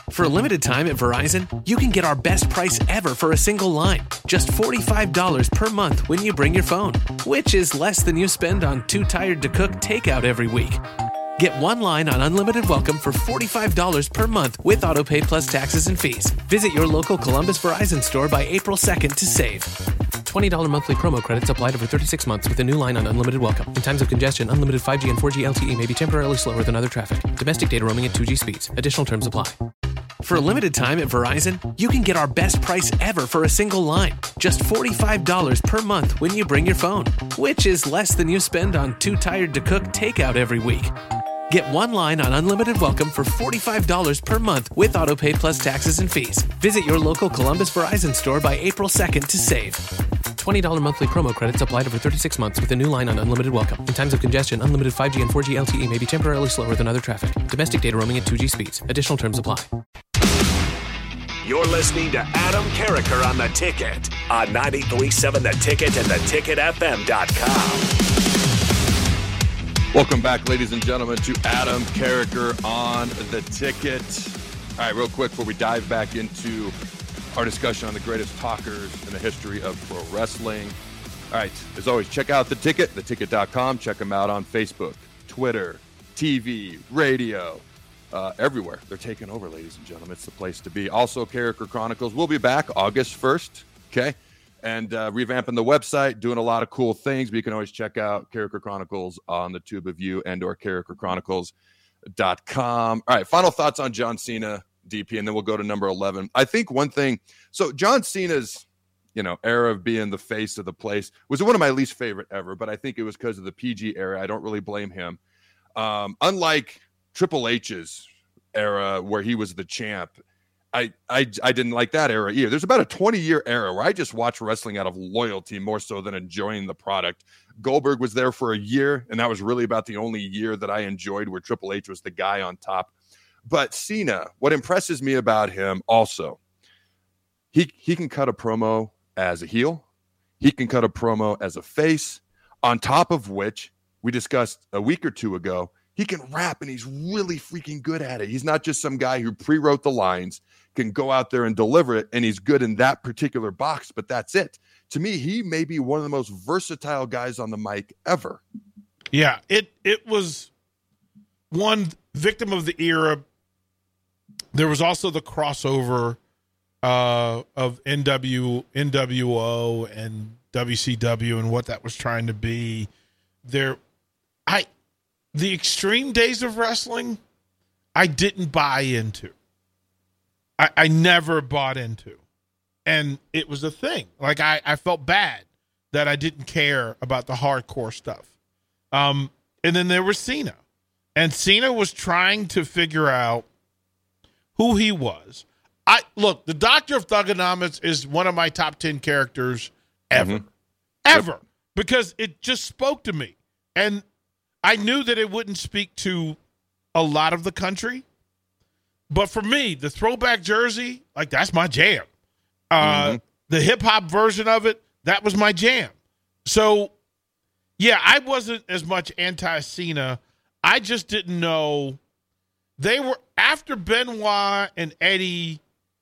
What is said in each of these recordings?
For a limited time at Verizon, you can get our best price ever for a single line. Just $45 per month when you bring your phone, which is less than you spend on Too Tired to Cook takeout every week. Get one line on Unlimited Welcome for $45 per month with AutoPay plus taxes and fees. Visit your local Columbus Verizon store by April 2nd to save. $20 monthly promo credits applied over 36 months with a new line on Unlimited Welcome. In times of congestion, unlimited 5G and 4G LTE may be temporarily slower than other traffic. Domestic data roaming at 2G speeds. Additional terms apply. For a limited time at Verizon, you can get our best price ever for a single line. Just $45 per month when you bring your phone, which is less than you spend on Too Tired to Cook takeout every week. Get one line on Unlimited Welcome for $45 per month with AutoPay plus taxes and fees. Visit your local Columbus Verizon store by April 2nd to save. $20 monthly promo credits applied over 36 months with a new line on Unlimited Welcome. In times of congestion, unlimited 5G and 4G LTE may be temporarily slower than other traffic. Domestic data roaming at 2G speeds. Additional terms apply. You're listening to Adam Carriker on The Ticket on 93.7 The Ticket and theticketfm.com. Welcome back, ladies and gentlemen, to Adam Carriker on The Ticket. All right, real quick before we dive back into our discussion on the greatest talkers in the history of pro wrestling. All right, as always, check out The Ticket, theticket.com. Check them out on Facebook, Twitter, TV, radio, everywhere. They're taking over, ladies and gentlemen. It's the place to be. Also, Carriker Chronicles will be back August 1st, okay? And revamping the website, doing a lot of cool things. But you can always check out Carriker Chronicles on the Tube of You and or CarrikerChronicles.com. All right, final thoughts on John Cena, DP, and then we'll go to number 11. I think one thing, so John Cena's, era of being the face of the place was one of my least favorite ever, but I think it was because of the PG era. I don't really blame him. Unlike Triple H's era where he was the champ, I didn't like that era either. There's about a 20-year era where I just watch wrestling out of loyalty more so than enjoying the product. Goldberg was there for a year, and that was really about the only year that I enjoyed where Triple H was the guy on top. But Cena, what impresses me about him also, he can cut a promo as a heel. He can cut a promo as a face, on top of which we discussed a week or two ago, he can rap, and he's really freaking good at it. He's not just some guy who pre-wrote the lines, can go out there and deliver it, and he's good in that particular box, but that's it. To me, he may be one of the most versatile guys on the mic ever. Yeah, it was one victim of the era. There was also the crossover of NWO and WCW and what that was trying to be. The extreme days of wrestling, I didn't buy into. I never bought into. And it was a thing. Like, I felt bad that I didn't care about the hardcore stuff. And then there was Cena. And Cena was trying to figure out who he was. Look, the Doctor of Thugonomics is one of my top 10 characters ever. Mm-hmm. Ever. Yep. Because it just spoke to me. And I knew that it wouldn't speak to a lot of the country. But for me, the throwback jersey, like, that's my jam. The hip-hop version of it, that was my jam. So, yeah, I wasn't as much anti-Cena. I just didn't know. They were, after Benoit and Eddie,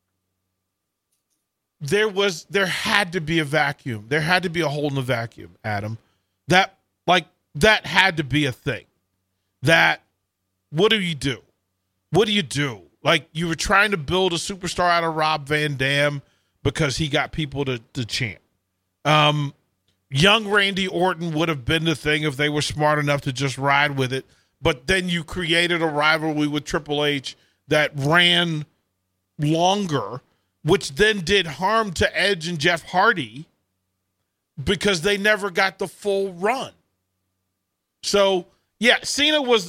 there had to be a vacuum. There had to be a hole in the vacuum, Adam. That had to be a thing. What do you do? What do you do? Like, you were trying to build a superstar out of Rob Van Dam because he got people to chant. Young Randy Orton would have been the thing if they were smart enough to just ride with it. But then you created a rivalry with Triple H that ran longer, which then did harm to Edge and Jeff Hardy because they never got the full run. So, yeah, Cena was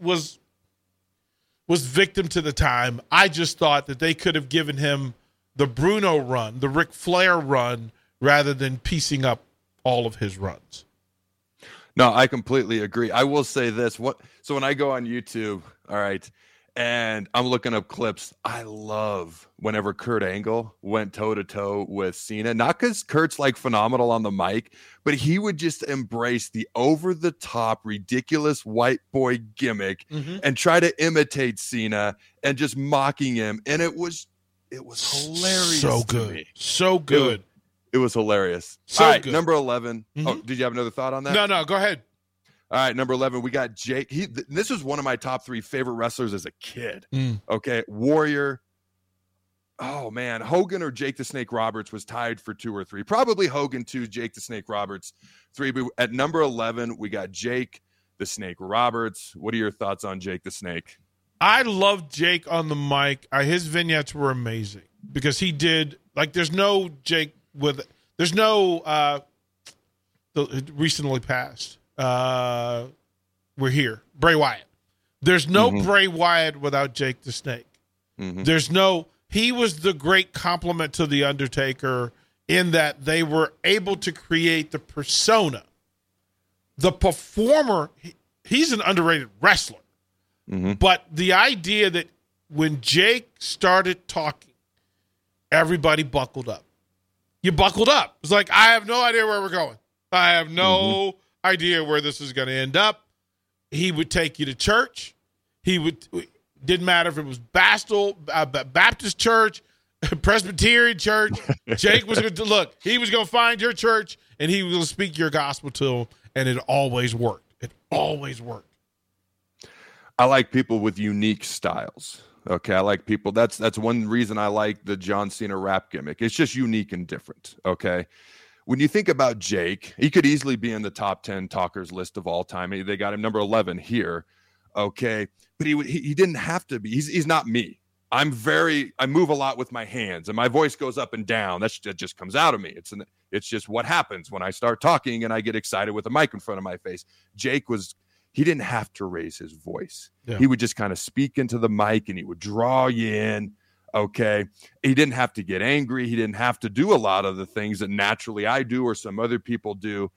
victim to the time. I just thought that they could have given him the Bruno run, the Ric Flair run, rather than piecing up all of his runs. No, I completely agree. I will say this. So when I go on YouTube, all right, And I'm looking up clips. I love whenever Kurt Angle went toe-to-toe with Cena. Not because Kurt's like phenomenal on the mic, but he would just embrace the over-the-top, ridiculous white boy gimmick and try to imitate Cena and just mocking him. And it was hilarious. So good. To me. So good. It was hilarious. So All right, good. number 11. Oh, did you have another thought on that? No, go ahead. All right, number 11, we got Jake. This was one of my top 3 favorite wrestlers as a kid. Okay, Warrior. Oh, man. Hogan or Jake the Snake Roberts was tied for 2 or 3. Probably Hogan 2, Jake the Snake Roberts 3. But at number 11, we got Jake the Snake Roberts. What are your thoughts on Jake the Snake? I love Jake on the mic. His vignettes were amazing because he did, like, there's no Jake with, there's no, recently passed. We're here. Bray Wyatt. There's no Bray Wyatt without Jake the Snake. There's no, he was the great compliment to The Undertaker in that they were able to create the persona. The performer, he's an underrated wrestler. But the idea that when Jake started talking, everybody buckled up. You buckled up. It's like, I have no idea where we're going. I have no idea where this is going to end up. He would take you to church. Didn't matter if it was Baptist church, Presbyterian church. Jake was going to look. He was going to find your church and he was going to speak your gospel to him, and it always worked. It always worked. I like people with unique styles. Okay, I like people. That's one reason I like the John Cena rap gimmick. It's just unique and different. Okay. When you think about Jake, he could easily be in the top 10 talkers list of all time. They got him number 11 here. Okay. But he didn't have to be. He's not me. I move a lot with my hands and my voice goes up and down. That just comes out of me. It's just what happens when I start talking and I get excited with a mic in front of my face. Jake he didn't have to raise his voice. Yeah. He would just kind of speak into the mic and he would draw you in. Okay. He didn't have to get angry. He didn't have to do a lot of the things that naturally I do or some other people do.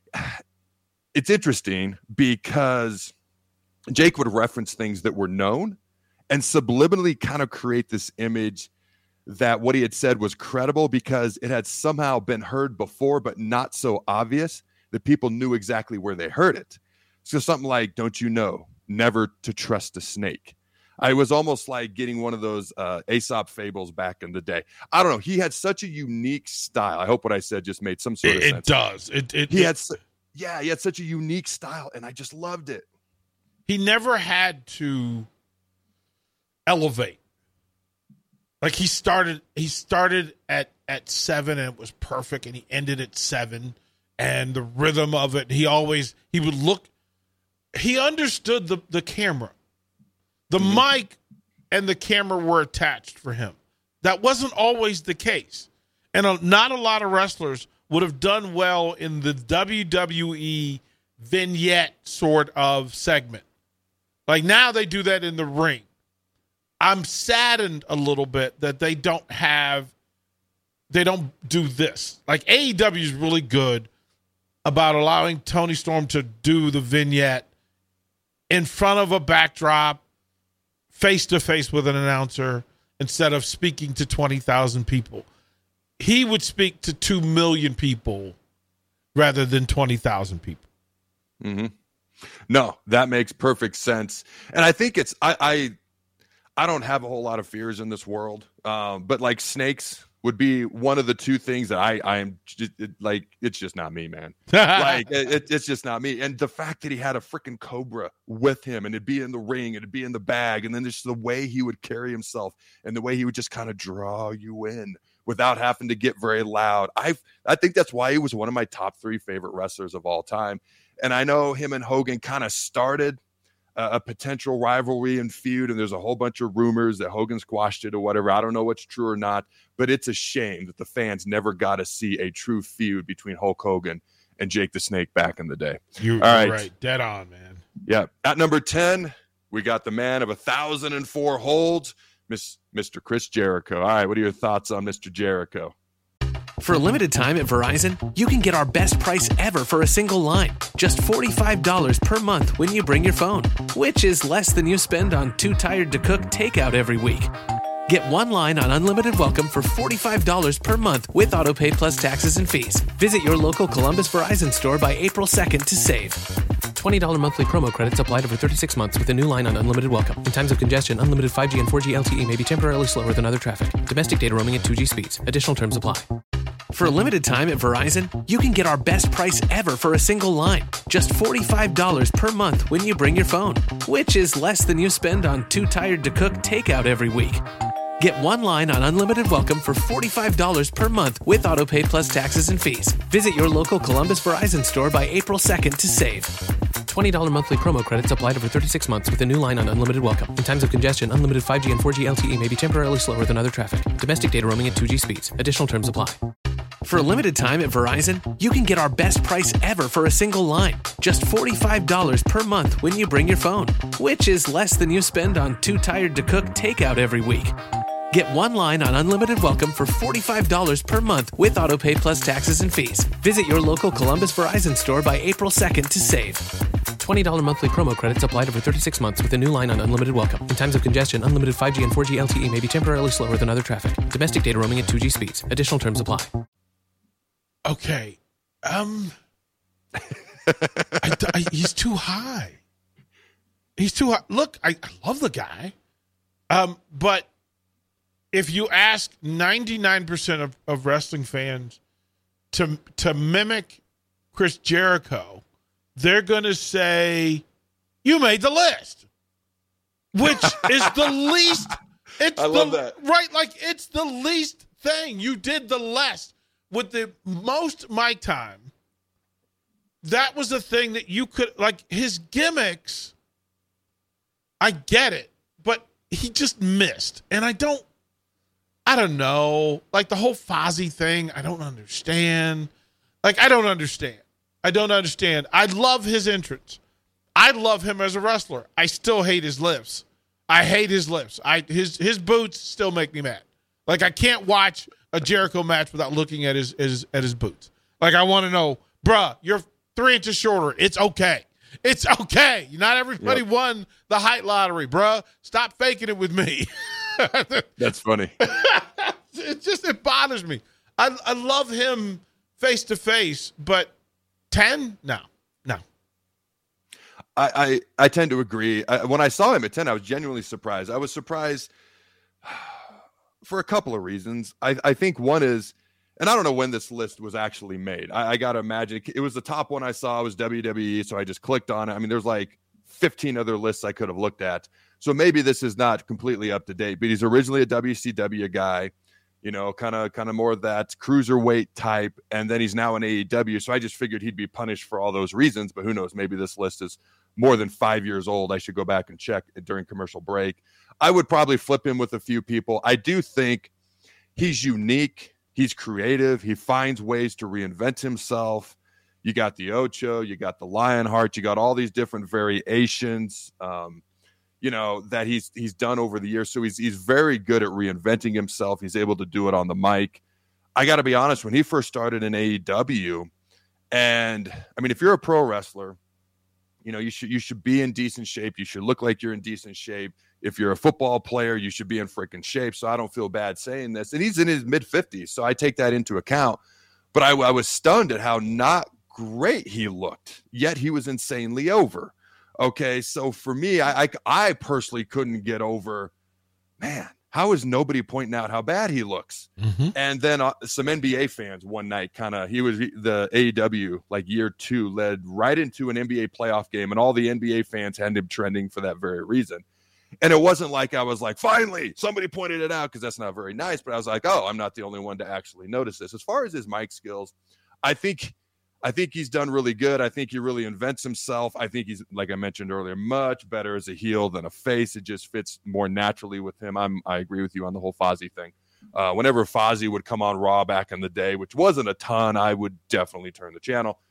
It's interesting because Jake would reference things that were known and subliminally kind of create this image that what he had said was credible because it had somehow been heard before, but not so obvious that people knew exactly where they heard it. So something like, don't you know, never to trust a snake. I was almost like getting one of those Aesop fables back in the day. I don't know. He had such a unique style. I hope what I said just made some sort of sense. It does. He had such a unique style, and I just loved it. He never had to elevate. Like he started at 7 and it was perfect, and he ended at 7, and the rhythm of it. He would look. He understood the camera. The mic and the camera were attached for him. That wasn't always the case. And not a lot of wrestlers would have done well in the WWE vignette sort of segment. Like now they do that in the ring. I'm saddened a little bit that they don't do this. Like AEW is really good about allowing Tony Storm to do the vignette in front of a backdrop, face-to-face with an announcer, instead of speaking to 20,000 people. He would speak to 2 million people rather than 20,000 people. No, that makes perfect sense. And I think I don't have a whole lot of fears in this world, but like snakes would be one of the 2 things that I am just, like, it's just not me, man. Like it's just not me. And the fact that he had a freaking cobra with him and it'd be in the ring and it'd be in the bag. And then just the way he would carry himself and the way he would just kind of draw you in without having to get very loud. I think that's why he was one of my top 3 favorite wrestlers of all time. And I know him and Hogan kind of started a potential rivalry and feud, and there's a whole bunch of rumors that Hogan squashed it or whatever. I don't know what's true or not, but it's a shame that the fans never got to see a true feud between Hulk Hogan and Jake the Snake back in the day. You're right. Dead on, man. Yeah. At number 10, we got the man of 1,004 holds, Mr. Chris Jericho. All right, what are your thoughts on Mr. Jericho? For a limited time at Verizon, you can get our best price ever for a single line. Just $45 per month when you bring your phone, which is less than you spend on Too Tired to Cook takeout every week. Get one line on Unlimited Welcome for $45 per month with AutoPay plus taxes and fees. Visit your local Columbus Verizon store by April 2nd to save. $20 monthly promo credits applied over 36 months with a new line on Unlimited Welcome. In times of congestion, unlimited 5G and 4G LTE may be temporarily slower than other traffic. Domestic data roaming at 2G speeds. Additional terms apply. For a limited time at Verizon, you can get our best price ever for a single line. Just $45 per month when you bring your phone, which is less than you spend on Too Tired to Cook takeout every week. Get one line on Unlimited Welcome for $45 per month with AutoPay plus taxes and fees. Visit your local Columbus Verizon store by April 2nd to save. $20 monthly promo credits applied over 36 months with a new line on Unlimited Welcome. In times of congestion, unlimited 5G and 4G LTE may be temporarily slower than other traffic. Domestic data roaming at 2G speeds. Additional terms apply. For a limited time at Verizon, you can get our best price ever for a single line. Just $45 per month when you bring your phone, which is less than you spend on Too Tired to Cook takeout every week. Get one line on Unlimited Welcome for $45 per month with AutoPay plus taxes and fees. Visit your local Columbus Verizon store by April 2nd to save. $20 monthly promo credits applied over 36 months with a new line on Unlimited Welcome. In times of congestion, unlimited 5G and 4G LTE may be temporarily slower than other traffic. Domestic data roaming at 2G speeds. Additional terms apply. Okay. He's too high. He's too high. Look, I love the guy. But if you ask 99% of wrestling fans to mimic Chris Jericho, they're going to say, you made the list, which is the least. I love that. Right, like it's the least thing. You did the less with the most mic time. That was the thing that you could, like his gimmicks, I get it, but he just missed. And I don't know. Like the whole Fozzy thing, I don't understand. I don't understand. I love his entrance. I love him as a wrestler. I still hate his lips. I hate his lips. His boots still make me mad. Like I can't watch a Jericho match without looking at his boots. Like I want to know, bruh, you're 3 inches shorter. It's okay. It's okay. Not everybody won the height lottery, bruh. Stop faking it with me. That's funny. It bothers me. I love him face to face, but 10? No. I tend to agree. When I saw him at 10, I was genuinely surprised. I was surprised for a couple of reasons. I think one is, and I don't know when this list was actually made. I got to imagine it was the top one I saw was WWE, so I just clicked on it. I mean, there's like 15 other lists I could have looked at. So maybe this is not completely up to date, but he's originally a WCW guy, kind of more of that cruiserweight type. And then he's now in AEW. So I just figured he'd be punished for all those reasons, but who knows? Maybe this list is more than 5 years old. I should go back and check during commercial break. I would probably flip him with a few people. I do think he's unique. He's creative. He finds ways to reinvent himself. You got the Ocho, you got the Lionheart, you got all these different variations, that he's done over the years. So he's very good at reinventing himself. He's able to do it on the mic. I got to be honest, when he first started in AEW, and I mean, if you're a pro wrestler, you should be in decent shape. You should look like you're in decent shape. If you're a football player, you should be in freaking shape. So I don't feel bad saying this. And he's in his mid-50s, so I take that into account. But I was stunned at how not great he looked, yet he was insanely over. Okay, so for me, I personally couldn't get over, man, how is nobody pointing out how bad he looks? Mm-hmm. And then some NBA fans one night the AEW, like year 2, led right into an NBA playoff game, and all the NBA fans had him trending for that very reason. And it wasn't like I was like, finally, somebody pointed it out, because that's not very nice. But I was like, oh, I'm not the only one to actually notice this. As far as his mic skills, I think he's done really good. I think he really invents himself. I think he's, like I mentioned earlier, much better as a heel than a face. It just fits more naturally with him. I agree with you on the whole Fozzy thing. Whenever Fozzy would come on Raw back in the day, which wasn't a ton, I would definitely turn the channel.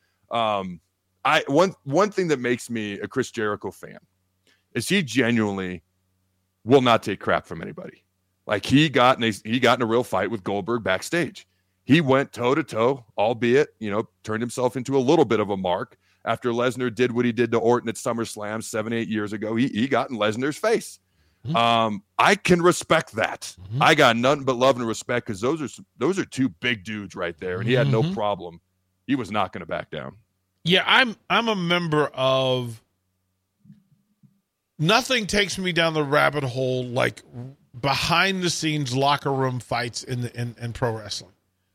One thing that makes me a Chris Jericho fan is he genuinely will not take crap from anybody. Like he got in a real fight with Goldberg backstage. he went toe-to-toe, albeit, turned himself into a little bit of a mark. After Lesnar did what he did to Orton at SummerSlam 7-8 years ago, he got in Lesnar's face. I can respect that. I got nothing but love and respect because those are two big dudes right there, and he had no problem. He was not going to back down. Yeah, I'm a member of. Nothing takes me down the rabbit hole like behind the scenes locker room fights in pro wrestling.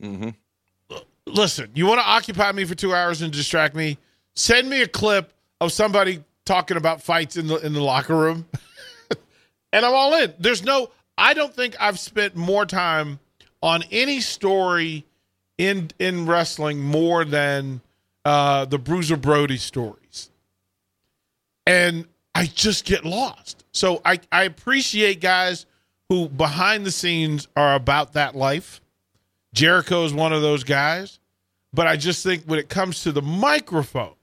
Listen, you want to occupy me for 2 hours and distract me? Send me a clip of somebody talking about fights in the locker room. And I'm all in. I don't think I've spent more time on any story in wrestling more than the Bruiser Brody stories. And I just get lost. So I appreciate guys who behind the scenes are about that life. Jericho is one of those guys. But I just think when it comes to the microphone,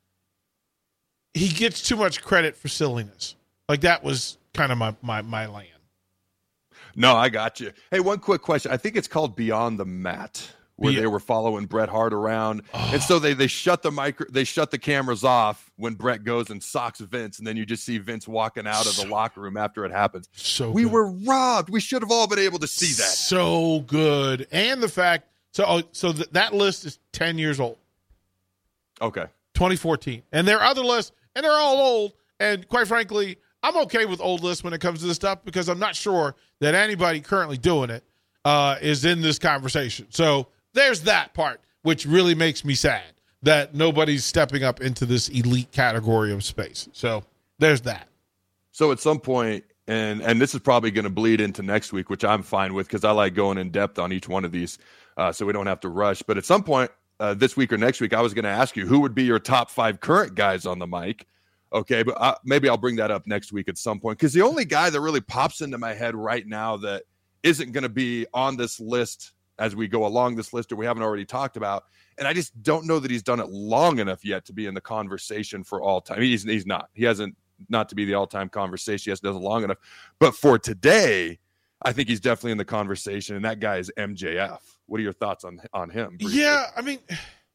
he gets too much credit for silliness. Like that was kind of my land. No, I got you. Hey, one quick question. I think it's called Beyond the Mat, where they were following Bret Hart around. And so they shut the cameras off when Bret goes and socks Vince, and then you just see Vince walking out of the locker room after it happens. We were robbed. We should have all been able to see that. So good. And the fact, that list is 10 years old. Okay. 2014. And there are other lists, and they're all old. And quite frankly, I'm okay with old lists when it comes to this stuff because I'm not sure that anybody currently doing it is in this conversation. So there's that part, which really makes me sad that nobody's stepping up into this elite category of space. So there's that. So at some point, and this is probably going to bleed into next week, which I'm fine with because I like going in depth on each one of these so we don't have to rush. But at some point this week or next week, I was going to ask you who would be your top 5 current guys on the mic. Okay, but maybe I'll bring that up next week at some point because the only guy that really pops into my head right now that isn't going to be on this list as we go along this list or we haven't already talked about, and I just don't know that he's done it long enough yet to be in the conversation for all time. He's not. He hasn't not to be the all-time conversation. He hasn't done it long enough. But for today, I think he's definitely in the conversation, and that guy is MJF. What are your thoughts on him? Briefly? Yeah, I mean,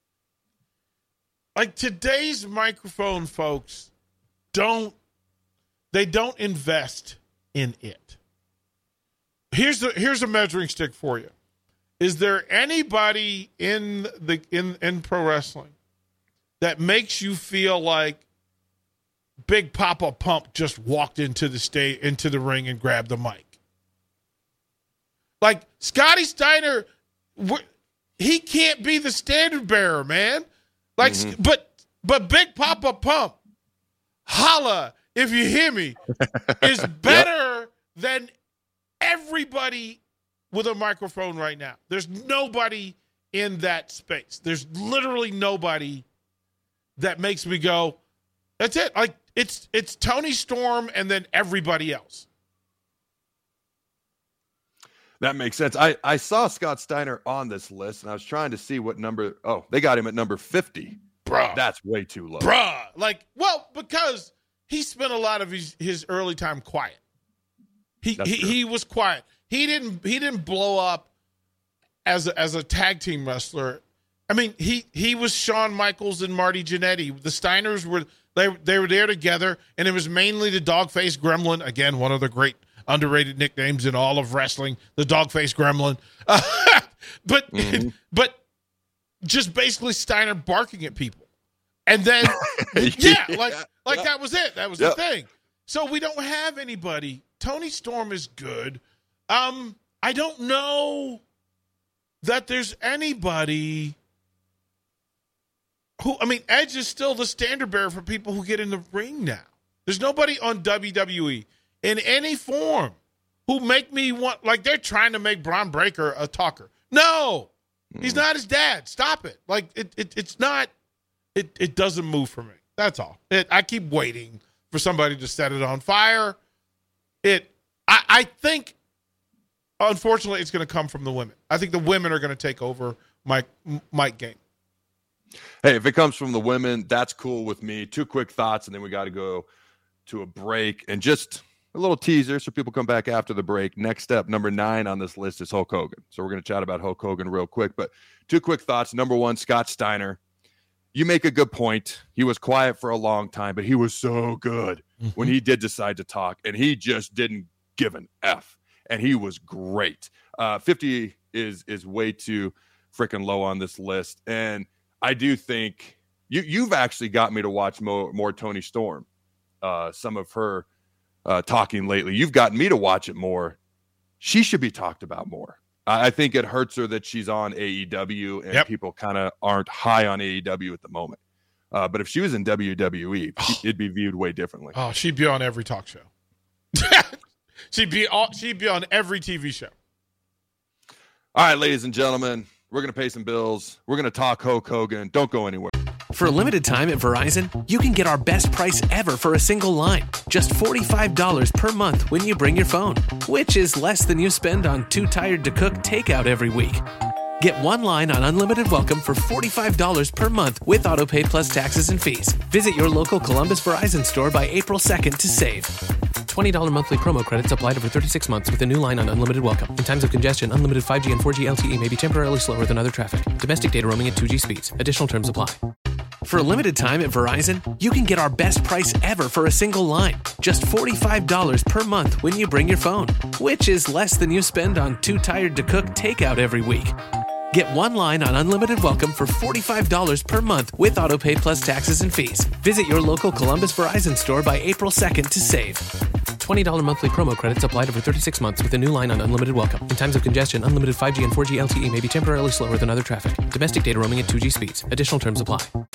like today's microphone folks, don't invest in it. Here's a measuring stick for you. Is there anybody in pro wrestling that makes you feel like Big Papa Pump just walked into the ring and grabbed the mic? Like Scotty Steiner, he can't be the standard bearer, man. Like, but Big Papa Pump, holla, if you hear me, is better than everybody with a microphone right now. There's nobody in that space. There's literally nobody that makes me go, that's it. Like it's Tony Storm and then everybody else. That makes sense. I saw Scott Steiner on this list, and I was trying to see what number. Oh, they got him at number 50. Bruh. That's way too low. Bruh. Like, well, because he spent a lot of his early time quiet. He was quiet. He didn't blow up as a tag team wrestler. I mean, he was Shawn Michaels and Marty Jannetty. The Steiners were they were there together, and it was mainly the Dogface Gremlin. Again, one of the great underrated nicknames in all of wrestling, the Dogface Gremlin. But just basically Steiner barking at people. And then, that was it. That was the thing. So we don't have anybody. Tony Storm is good. I don't know that there's anybody who, I mean, Edge is still the standard bearer for people who get in the ring now. There's nobody on WWE in any form who make me want, like they're trying to make Braun Breaker a talker. No, he's not his dad. Stop it. Like it's not, it doesn't move for me. That's all. I keep waiting for somebody to set it on fire. I think, unfortunately, it's going to come from the women. I think the women are going to take over Mike game. Hey, if it comes from the women, that's cool with me. 2 quick thoughts, and then we got to go to a break. And just a little teaser so people come back after the break. Next up, number 9 on this list is Hulk Hogan. So we're going to chat about Hulk Hogan real quick. But 2 quick thoughts. Number 1, Scott Steiner. You make a good point. He was quiet for a long time, but he was so good when he did decide to talk, and he just didn't give an F. And he was great. 50 is way too freaking low on this list. And I do think you've actually got me to watch more Toni Storm. Some of her talking lately. You've gotten me to watch it more. She should be talked about more. I think it hurts her that she's on AEW and people kind of aren't high on AEW at the moment. But if she was in WWE, it'd be viewed way differently. Oh, she'd be on every talk show. she'd be on every TV show. All right, ladies and gentlemen, we're going to pay some bills. We're going to talk Hulk Hogan. Don't go anywhere. For a limited time at Verizon, you can get our best price ever for a single line. Just $45 per month when you bring your phone, which is less than you spend on Too Tired to Cook takeout every week. Get 1 line on Unlimited Welcome for $45 per month with AutoPay plus taxes and fees. Visit your local Columbus Verizon store by April 2nd to save. $20 monthly promo credits applied over 36 months with a new line on Unlimited Welcome. In times of congestion, unlimited 5G and 4G LTE may be temporarily slower than other traffic. Domestic data roaming at 2G speeds. Additional terms apply. For a limited time at Verizon, you can get our best price ever for a single line. Just $45 per month when you bring your phone, which is less than you spend on Too Tired to Cook takeout every week. Get 1 line on Unlimited Welcome for $45 per month with AutoPay plus taxes and fees. Visit your local Columbus Verizon store by April 2nd to save. $20 monthly promo credits applied over 36 months with a new line on Unlimited Welcome. In times of congestion, unlimited 5G and 4G LTE may be temporarily slower than other traffic. Domestic data roaming at 2G speeds. Additional terms apply.